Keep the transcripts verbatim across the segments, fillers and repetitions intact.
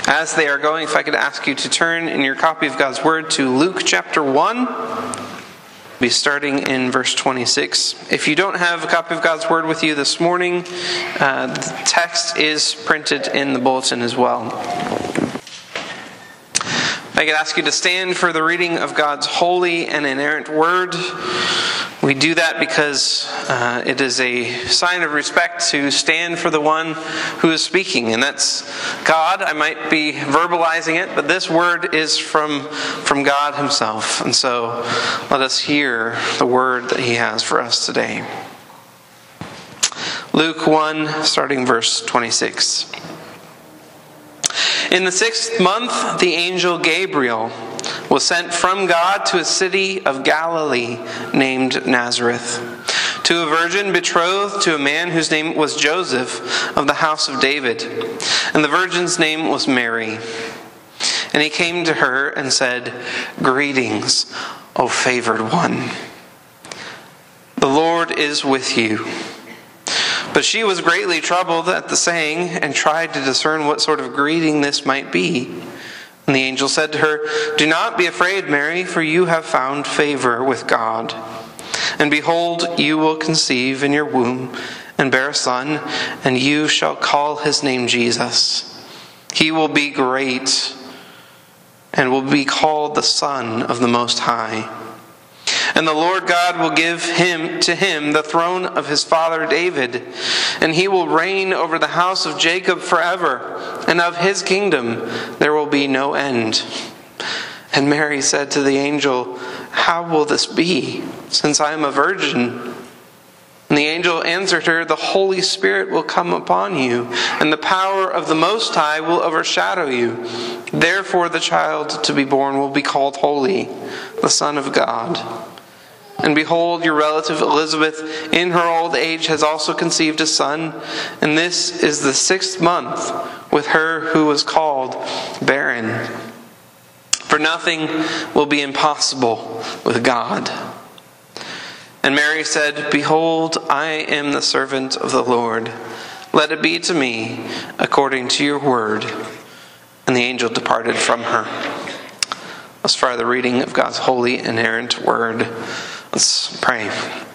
As they are going, if I could ask you to turn in your copy of God's Word to Luke chapter one. We'll be starting in verse twenty-six. If you don't have a copy of God's Word with you this morning, uh, the text is printed in the bulletin as well. I could ask you to stand for the reading of God's holy and inerrant Word. We do that because uh, it is a sign of respect to stand for the one who is speaking, and that's God. I might be verbalizing it, but this word is from, from God himself. And so let us hear the word that he has for us today. Luke one, starting verse twenty-six. In the sixth month, the angel Gabriel was sent from God to a city of Galilee named Nazareth, to a virgin betrothed to a man whose name was Joseph of the house of David, and the virgin's name was Mary. And he came to her and said, "Greetings, O favored one. The Lord is with you." But she was greatly troubled at the saying and tried to discern what sort of greeting this might be. And the angel said to her, "Do not be afraid, Mary, for you have found favor with God. And behold, you will conceive in your womb and bear a son, and you shall call his name Jesus. He will be great and will be called the Son of the Most High. And the Lord God will give him to him the throne of his father David, and he will reign over the house of Jacob forever, and of his kingdom there will be no end." And Mary said to the angel, "How will this be, since I am a virgin?" And the angel answered her, "The Holy Spirit will come upon you, and the power of the Most High will overshadow you. Therefore the child to be born will be called Holy, the Son of God. And behold, your relative Elizabeth, in her old age, has also conceived a son, and this is the sixth month with her who was called barren. For nothing will be impossible with God." And Mary said, "Behold, I am the servant of the Lord. Let it be to me according to your word." And the angel departed from her. As far as the reading of God's holy, inerrant word. Let's pray.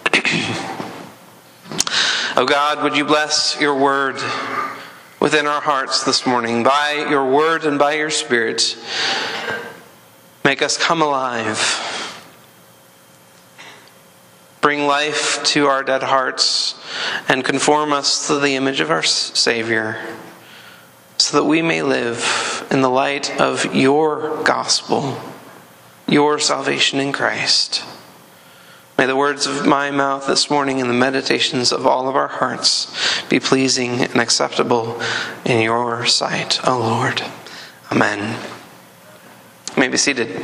Oh God, would you bless your word within our hearts this morning. By your word and by your Spirit, make us come alive. Bring life to our dead hearts and conform us to the image of our Savior, so that we may live in the light of your gospel, your salvation in Christ. May the words of my mouth this morning and the meditations of all of our hearts be pleasing and acceptable in your sight, O Lord. Amen. You may be seated.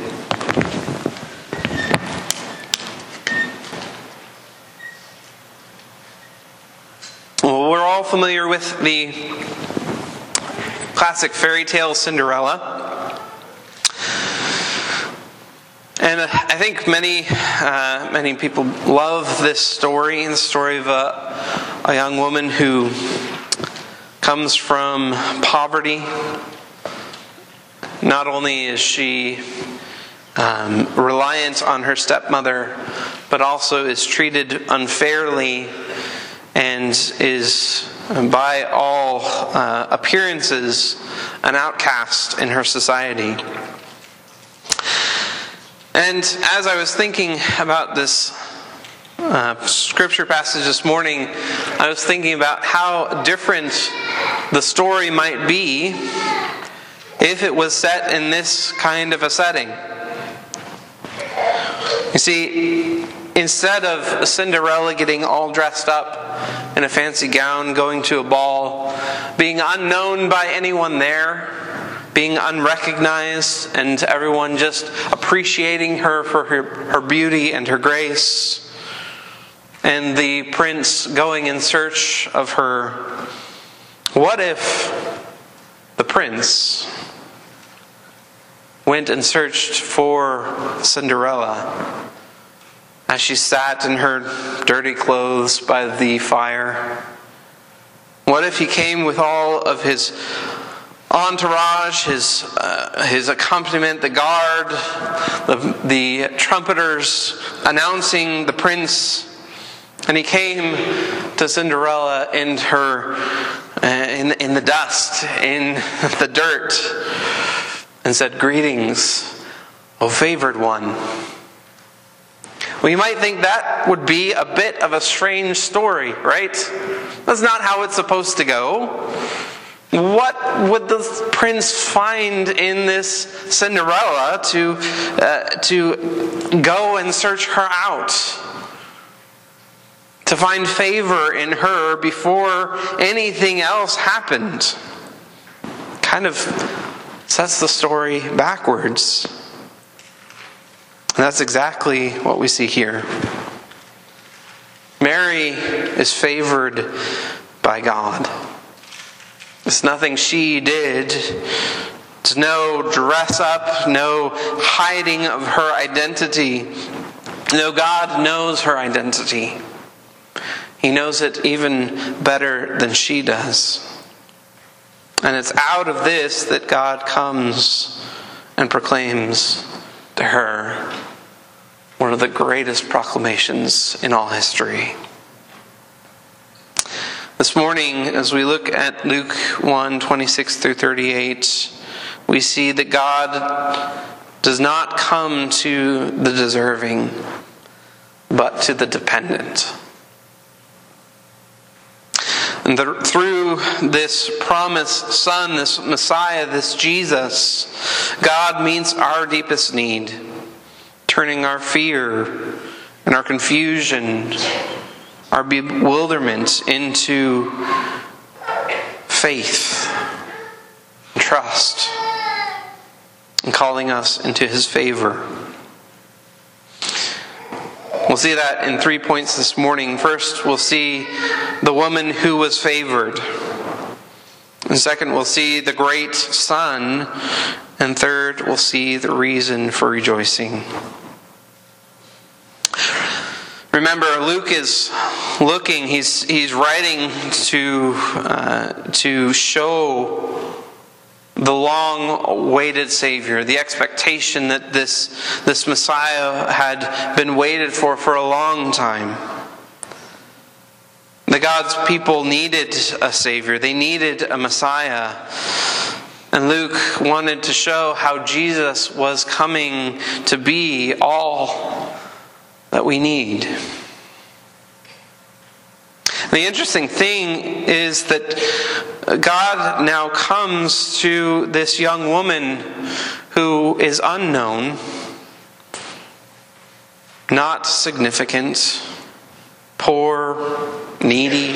Well, we're all familiar with the classic fairy tale Cinderella. And I think many uh, many people love this story, the story of a, a young woman who comes from poverty. Not only is she um, reliant on her stepmother, but also is treated unfairly and is, by all uh, appearances, an outcast in her society. And as I was thinking about this uh, scripture passage this morning, I was thinking about how different the story might be if it was set in this kind of a setting. You see, instead of Cinderella getting all dressed up in a fancy gown, going to a ball, being unknown by anyone there, being unrecognized, and everyone just appreciating her for her, her beauty and her grace, and the prince going in search of her, what if the prince went and searched for Cinderella as she sat in her dirty clothes by the fire? What if he came with all of his entourage, his uh, his accompaniment, the guard, the, the trumpeters announcing the prince. And he came to Cinderella in her uh, in in the dust, in the dirt, and said, "Greetings, O favored one." Well, you might think that would be a bit of a strange story, right? That's not how it's supposed to go. What would the prince find in this Cinderella to uh, to go and search her out? To find favor in her before anything else happened? Kind of sets the story backwards. And that's exactly what we see here. Mary is favored by God. It's nothing she did. It's no dress up, no hiding of her identity. No, God knows her identity. He knows it even better than she does. And it's out of this that God comes and proclaims to her one of the greatest proclamations in all history. This morning, as we look at Luke one, twenty-six through thirty-eight, we see that God does not come to the deserving, but to the dependent. And the, through this promised Son, this Messiah, this Jesus, God meets our deepest need, turning our fear and our confusion, our bewilderment into faith and trust, and calling us into His favor. We'll see that in three points this morning. First, we'll see the woman who was favored. And second, we'll see the great Son. And third, we'll see the reason for rejoicing. Remember, Luke is looking, he's he's writing to uh, to show the long-awaited Savior, the expectation that this, this Messiah had been waited for for a long time. The God's people needed a Savior. They needed a Messiah. And Luke wanted to show how Jesus was coming to be all that we need. The interesting thing is that God now comes to this young woman who is unknown, not significant, poor, needy.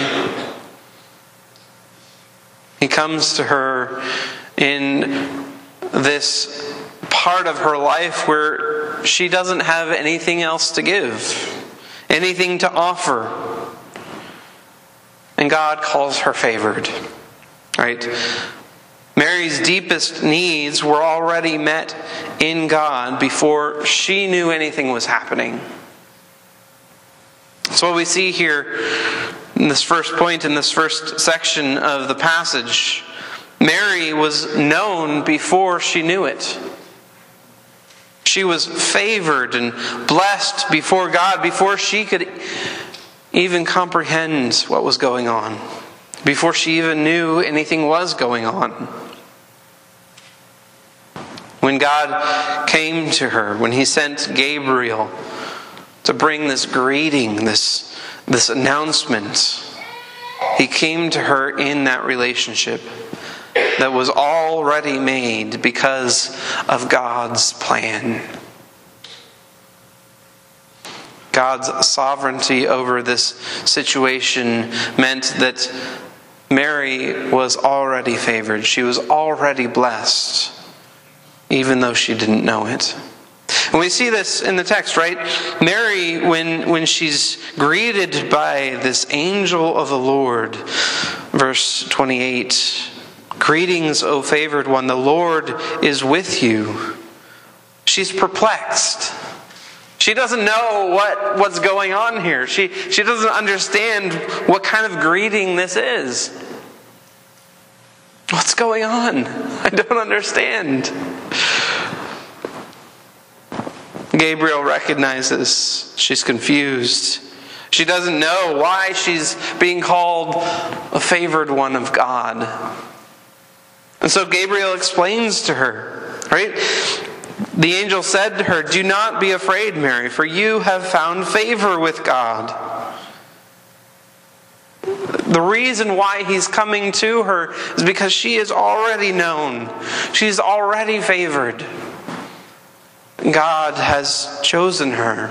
He comes to her in this part of her life where she doesn't have anything else to give, anything to offer. And God calls her favored. Right? Mary's deepest needs were already met in God before she knew anything was happening. So what we see here in this first point, in this first section of the passage, Mary was known before she knew it. She was favored and blessed before God before she could even comprehend what was going on, before she even knew anything was going on. When God came to her, when He sent Gabriel to bring this greeting, this, this announcement, He came to her in that relationship that was already made because of God's plan. God's sovereignty over this situation meant that Mary was already favored. She was already blessed, even though she didn't know it. And we see this in the text, right? Mary, when, when she's greeted by this angel of the Lord, verse twenty-eight, "Greetings, O favored one, the Lord is with you." She's perplexed. She doesn't know what, what's going on here. She, she doesn't understand what kind of greeting this is. What's going on? I don't understand. Gabriel recognizes she's confused. She doesn't know why she's being called a favored one of God. And so Gabriel explains to her, right? The angel said to her, "Do not be afraid, Mary, for you have found favor with God." The reason why he's coming to her is because she is already known. She's already favored. God has chosen her.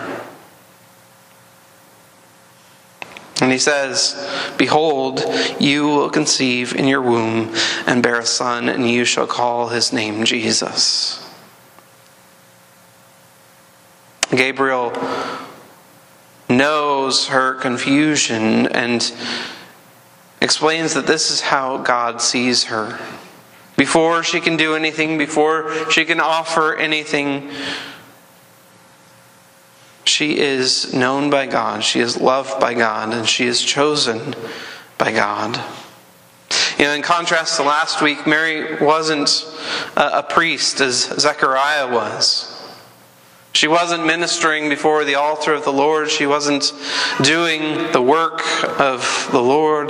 And he says, "Behold, you will conceive in your womb and bear a son, and you shall call his name Jesus." Gabriel knows her confusion and explains that this is how God sees her. Before she can do anything, before she can offer anything, she is known by God, she is loved by God, and she is chosen by God. You know, in contrast to last week, Mary wasn't a, a priest as Zechariah was. She wasn't ministering before the altar of the Lord. She wasn't doing the work of the Lord.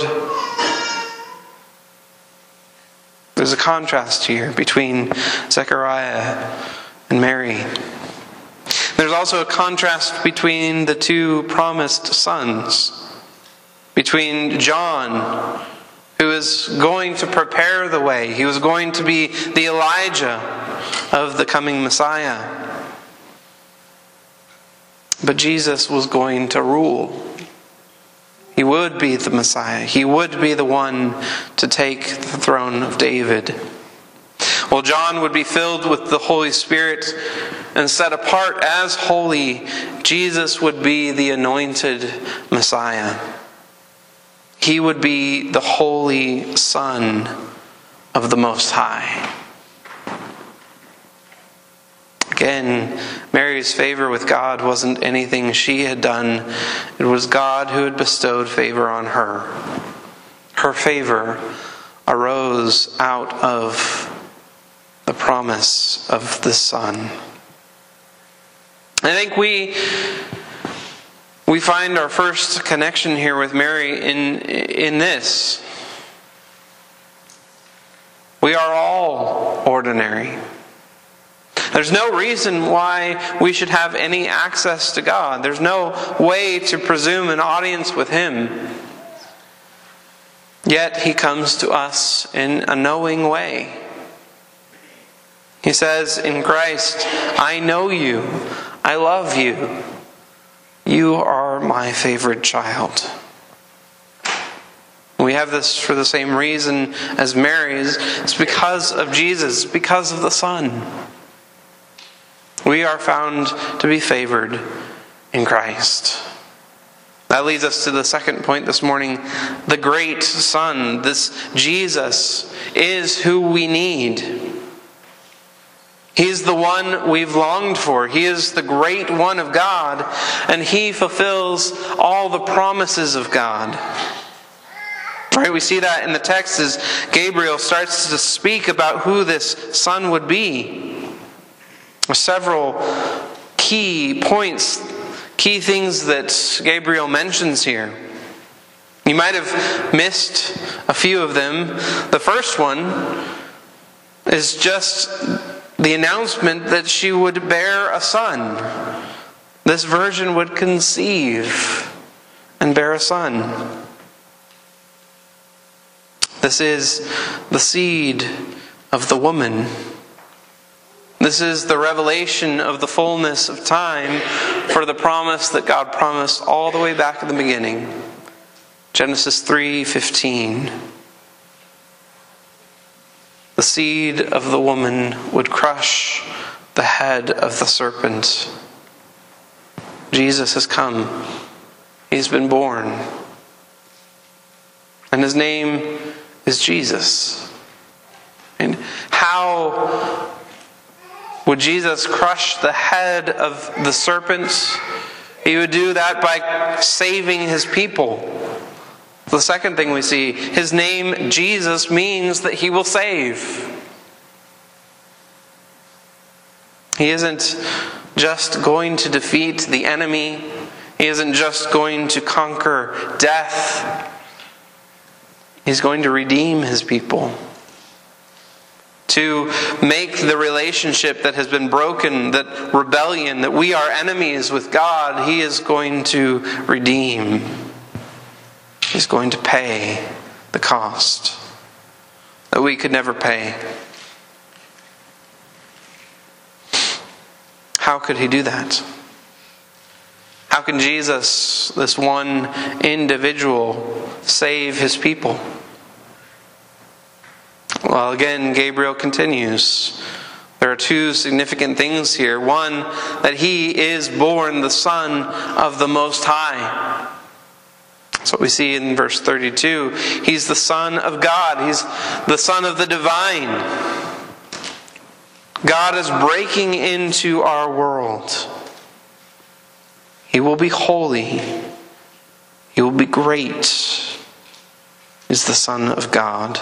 There's a contrast here between Zechariah and Mary. There's also a contrast between the two promised sons. Between John, who is going to prepare the way. He was going to be the Elijah of the coming Messiah. But Jesus was going to rule. He would be the Messiah. He would be the one to take the throne of David. Well, John would be filled with the Holy Spirit and set apart as holy. Jesus would be the anointed Messiah. He would be the Holy Son of the Most High. Again, Mary's favor with God wasn't anything she had done. It was God who had bestowed favor on her. Her favor arose out of the promise of the Son. I think we we find our first connection here with Mary in in this. We are all ordinary. There's no reason why we should have any access to God. There's no way to presume an audience with Him. Yet He comes to us in a knowing way. He says in Christ, "I know you. I love you. You are my favorite child." We have this for the same reason as Mary's. It's because of Jesus, because of the Son. We are found to be favored in Christ. That leads us to the second point this morning. The great Son, this Jesus, is who we need. He's the one we've longed for. He is the great one of God, and He fulfills all the promises of God. Right? We see that in the text as Gabriel starts to speak about who this Son would be. Several key points, key things that Gabriel mentions here. You might have missed a few of them. The first one is just the announcement that she would bear a son. This virgin would conceive and bear a son. This is the seed of the woman. This is the revelation of the fullness of time for the promise that God promised all the way back at the beginning. Genesis three fifteen. The seed of the woman would crush the head of the serpent. Jesus has come. He's been born. And His name is Jesus. And how would Jesus crush the head of the serpent? He would do that by saving His people. The second thing we see, his name, Jesus, means that he will save. He isn't just going to defeat the enemy. He isn't just going to conquer death. He's going to redeem his people. To make the relationship that has been broken, that rebellion, that we are enemies with God, he is going to redeem. He's going to pay the cost that we could never pay. How could he do that? How can Jesus, this one individual, save his people? Well, again, Gabriel continues. There are two significant things here. One, that he is born the Son of the Most High. That's what we see in verse thirty-two. He's the Son of God. He's the Son of the Divine. God is breaking into our world. He will be holy. He will be great. He's the Son of God.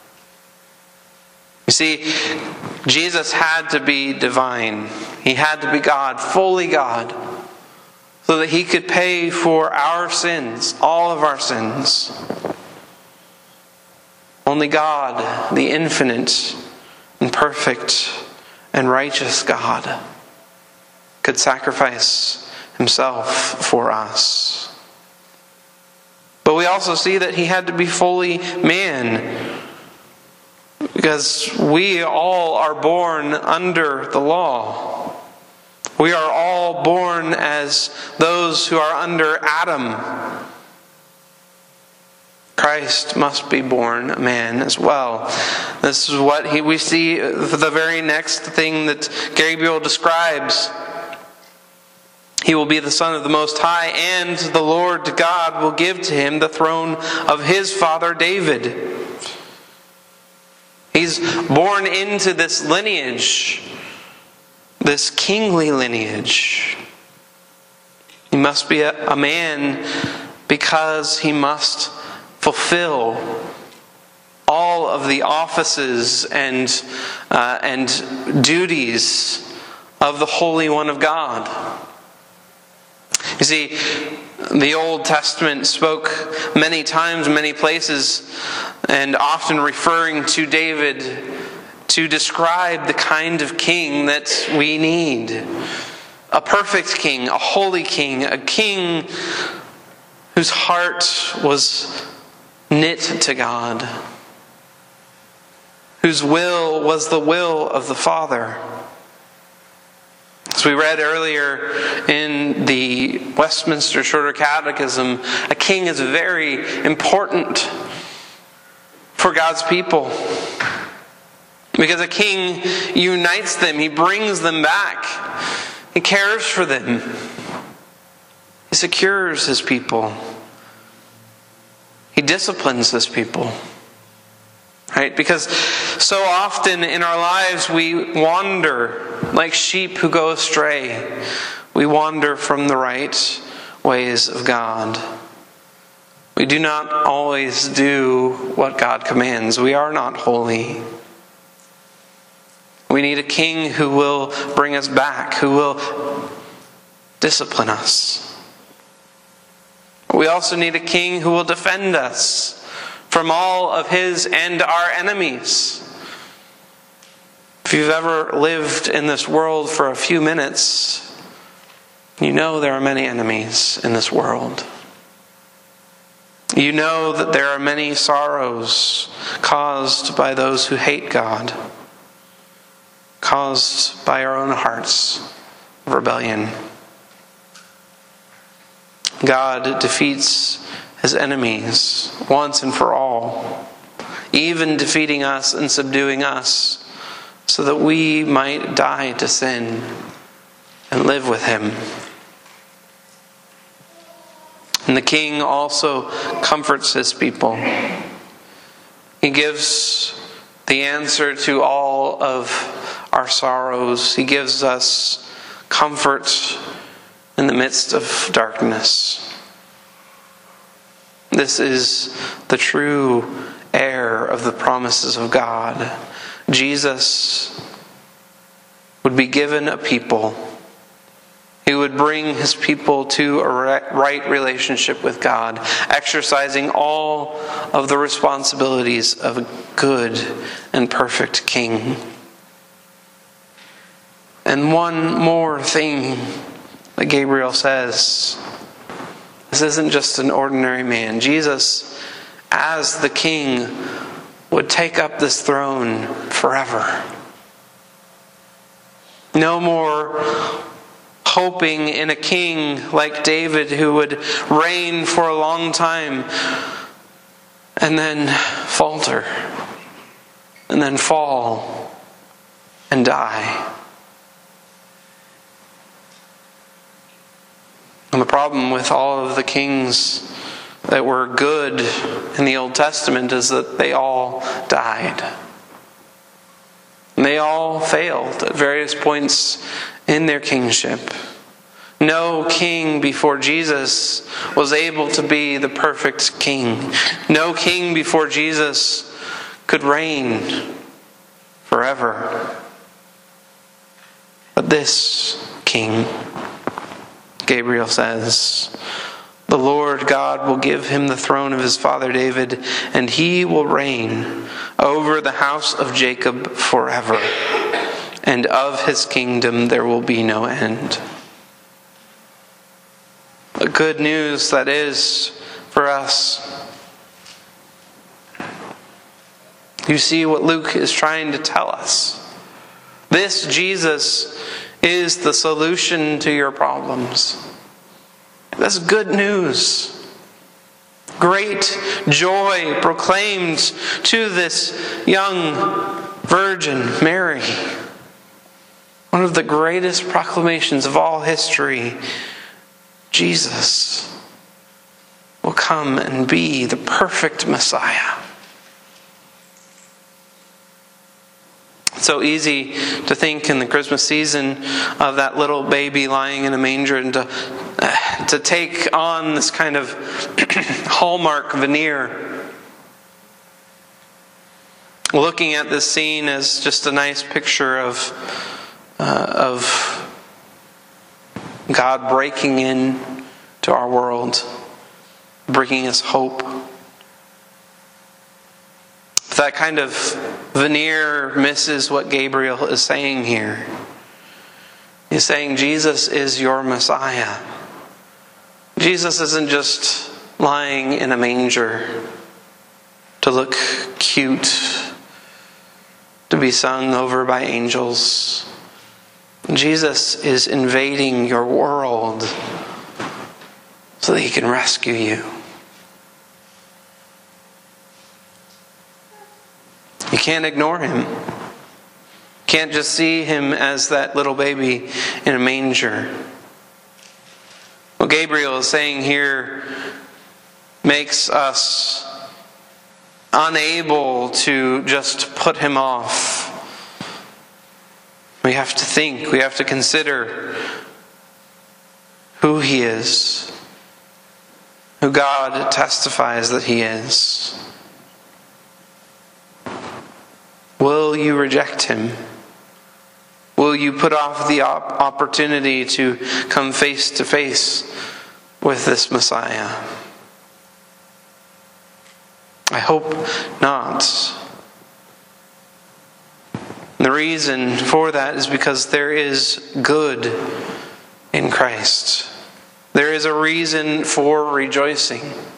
You see, Jesus had to be divine. He had to be God, fully God, so that he could pay for our sins, all of our sins. Only God, the infinite and perfect and righteous God, could sacrifice himself for us. But we also see that he had to be fully man, because we all are born under the law. We are all born as those who are under Adam. Christ must be born a man as well. This is what he, we see the very next thing that Gabriel describes. He will be the Son of the Most High, and the Lord God will give to him the throne of his father David. He's born into this lineage, this kingly lineage. He must be a, a man because he must fulfill all of the offices and uh, and duties of the Holy One of God. You see, the Old Testament spoke many times, many places, and often referring to David to describe the kind of king that we need. A perfect king, a holy king, a king whose heart was knit to God, whose will was the will of the Father. As we read earlier in the Westminster Shorter Catechism, a king is very important for God's people, because a king unites them, he brings them back, he cares for them, he secures his people, he disciplines his people. Right? Because so often in our lives we wander like sheep who go astray. We wander from the right ways of God. We do not always do what God commands. We are not holy. We need a king who will bring us back, who will discipline us. We also need a king who will defend us from all of his and our enemies. If you've ever lived in this world for a few minutes, you know there are many enemies in this world. You know that there are many sorrows caused by those who hate God, caused by our own hearts of rebellion. God defeats his enemies once and for all, even defeating us and subduing us, so that we might die to sin and live with him. And the king also comforts his people. He gives the answer to all of our sorrows. He gives us comfort in the midst of darkness. This is the true heir of the promises of God. Jesus would be given a people. He would bring his people to a right relationship with God, exercising all of the responsibilities of a good and perfect king. And one more thing that Gabriel says. This isn't just an ordinary man. Jesus, as the king, would take up this throne forever. No more hoping in a king like David who would reign for a long time and then falter and then fall and die. And the problem with all of the kings that were good in the Old Testament is that they all died. And they all failed at various points in their kingship. No king before Jesus was able to be the perfect king. No king before Jesus could reign forever. But this king, Gabriel says, the Lord God will give him the throne of his father David, and he will reign over the house of Jacob forever, and of his kingdom there will be no end. The good news that is for us. You see what Luke is trying to tell us. This Jesus is the solution to your problems. That's good news. Great joy proclaimed to this young virgin, Mary. One of the greatest proclamations of all history. Jesus will come and be the perfect Messiah. It's so easy to think in the Christmas season of that little baby lying in a manger and to, uh, to take on this kind of hallmark veneer. Looking at this scene as just a nice picture of, uh, of God breaking in to our world, bringing us hope. That kind of veneer misses what Gabriel is saying here. He's saying Jesus is your Messiah. Jesus isn't just lying in a manger to look cute, to be sung over by angels. Jesus is invading your world so that he can rescue you. You can't ignore him. Can't just see him as that little baby in a manger. What Gabriel is saying here makes us unable to just put him off. We have to think, we have to consider who he is, who God testifies that he is. Will you reject him? Will you put off the op- opportunity to come face to face with this Messiah? I hope not. The reason for that is because there is good in Christ. There is a reason for rejoicing.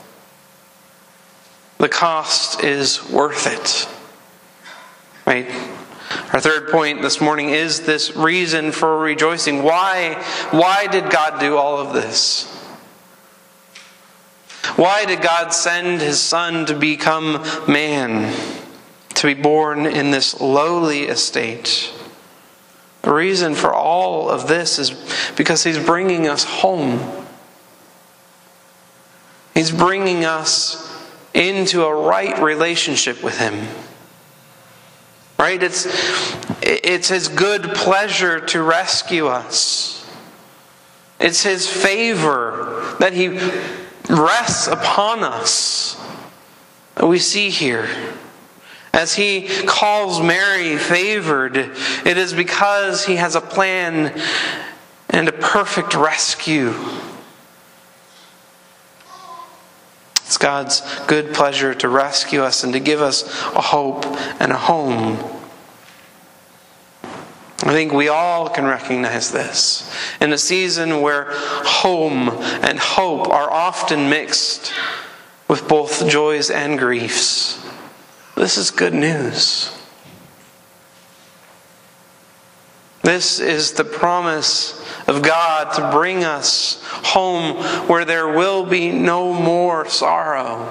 The cost is worth it. Right? Our third point this morning is this reason for rejoicing. Why, why did God do all of this? Why did God send his Son to become man? To be born in this lowly estate? The reason for all of this is because he's bringing us home. He's bringing us into a right relationship with him. Right? It's, it's his good pleasure to rescue us. It's his favor that he rests upon us that we see here. As he calls Mary favored, it is because he has a plan and a perfect rescue. It's God's good pleasure to rescue us and to give us a hope and a home. I think we all can recognize this. In a season where home and hope are often mixed with both joys and griefs, this is good news. This is the promise of God to bring us home where there will be no more sorrow.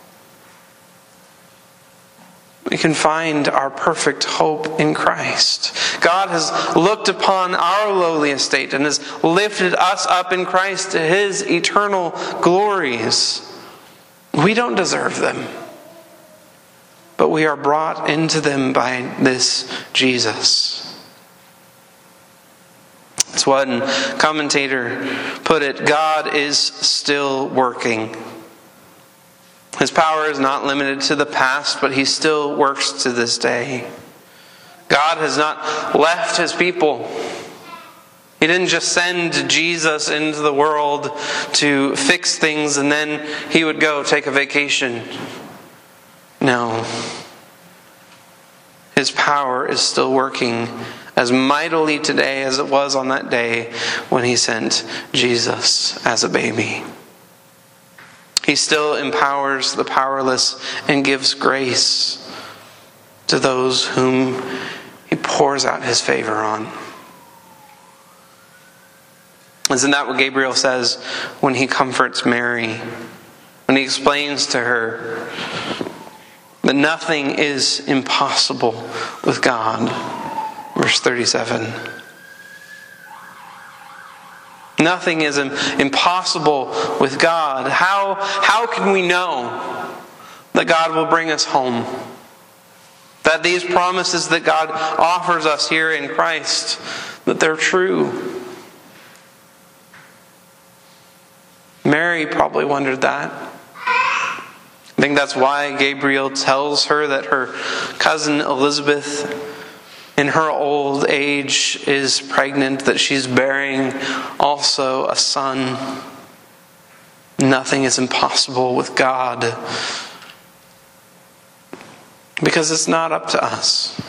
We can find our perfect hope in Christ. God has looked upon our lowly estate and has lifted us up in Christ to His eternal glories. We don't deserve them, but we are brought into them by this Jesus. As one commentator put it, God is still working. His power is not limited to the past, but He still works to this day. God has not left His people. He didn't just send Jesus into the world to fix things and then He would go take a vacation. No. His power is still working as mightily today as it was on that day when He sent Jesus as a baby. He still empowers the powerless and gives grace to those whom He pours out His favor on. Isn't that what Gabriel says when he comforts Mary? When he explains to her that nothing is impossible with God. Verse thirty-seven. Nothing is impossible with God. How, how can we know that God will bring us home? That these promises that God offers us here in Christ, that they're true? Mary probably wondered that. I think that's why Gabriel tells her that her cousin Elizabeth, in her old age, is pregnant, that she's bearing also a son. Nothing is impossible with God, because it's not up to us.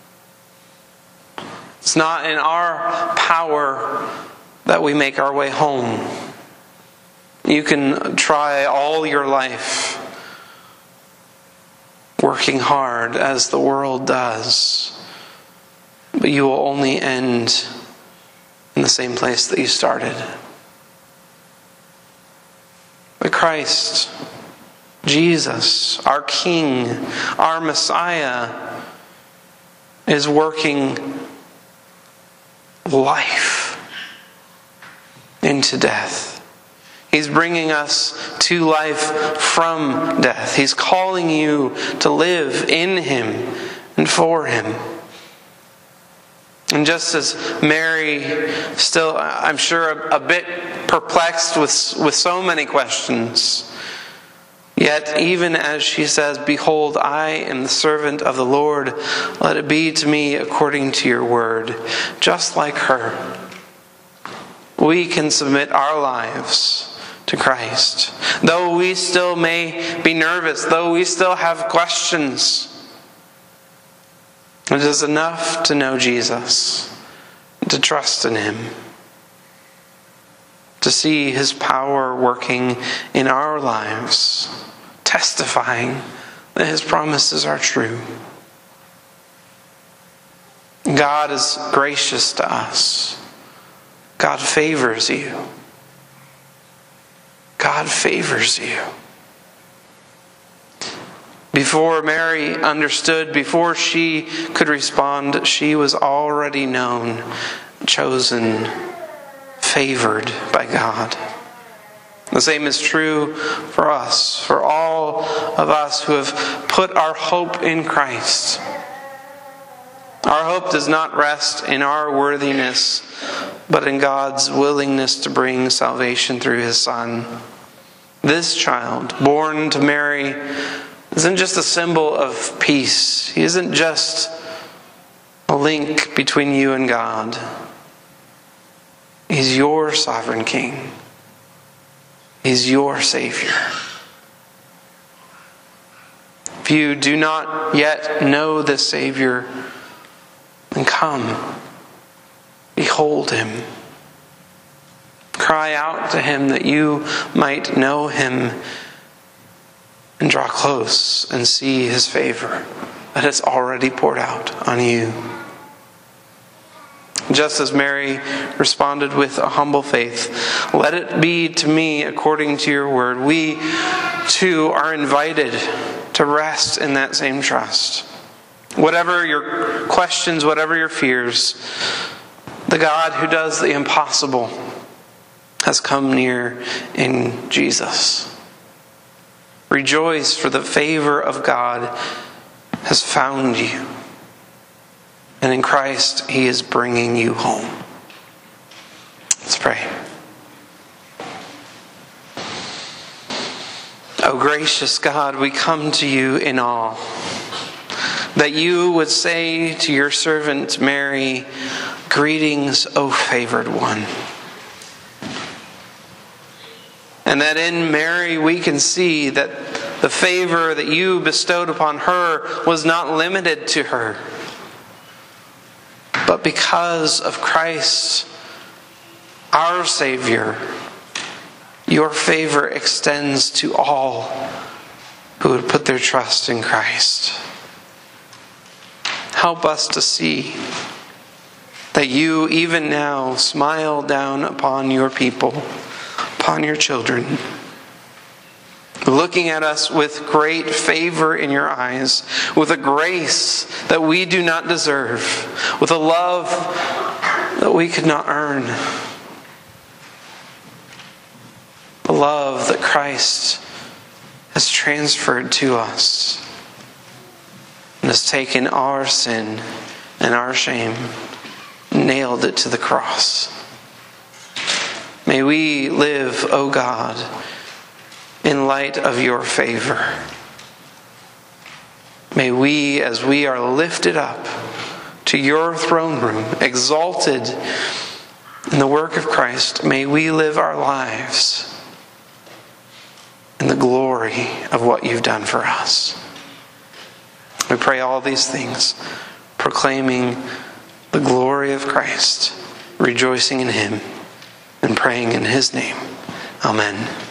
It's not in our power that we make our way home. You can try all your life working hard as the world does, but you will only end in the same place that you started. But Christ, Jesus, our King, our Messiah, is working life into death. He's bringing us to life from death. He's calling you to live in Him and for Him. And just as Mary, still, I'm sure, a, a bit perplexed with, with so many questions, yet even as she says, "Behold, I am the servant of the Lord, let it be to me according to your word," just like her, we can submit our lives to Christ. Though we still may be nervous, though we still have questions, it is enough to know Jesus, to trust in Him, to see His power working in our lives, testifying that His promises are true. God is gracious to us. God favors you. God favors you. Before Mary understood, before she could respond, she was already known, chosen, favored by God. The same is true for us, for all of us who have put our hope in Christ. Our hope does not rest in our worthiness, but in God's willingness to bring salvation through His Son. This child, born to Mary, isn't just a symbol of peace. He isn't just a link between you and God. He's your sovereign King. He's your Savior. If you do not yet know this Savior, then come. Behold Him. Cry out to Him that you might know Him and draw close and see His favor that is already poured out on you. Just as Mary responded with a humble faith, let it be to me according to your word. We too are invited to rest in that same trust. Whatever your questions, whatever your fears, the God who does the impossible has come near in Jesus. Rejoice, for the favor of God has found you. And in Christ, He is bringing you home. Let's pray. O gracious God, we come to you in awe, that you would say to your servant Mary, greetings, O favored one. And that in Mary we can see that the favor that you bestowed upon her was not limited to her. But because of Christ, our Savior, your favor extends to all who would put their trust in Christ. Help us to see that you even now smile down upon your people, upon your children, looking at us with great favor in your eyes, with a grace that we do not deserve, with a love that we could not earn. The love that Christ has transferred to us and has taken our sin and our shame, nailed it to the cross. May we live, O God, in light of your favor. May we, as we are lifted up to your throne room, exalted in the work of Christ, may we live our lives in the glory of what you've done for us. We pray all these things, proclaiming the glory of Christ, rejoicing in Him, and praying in His name. Amen.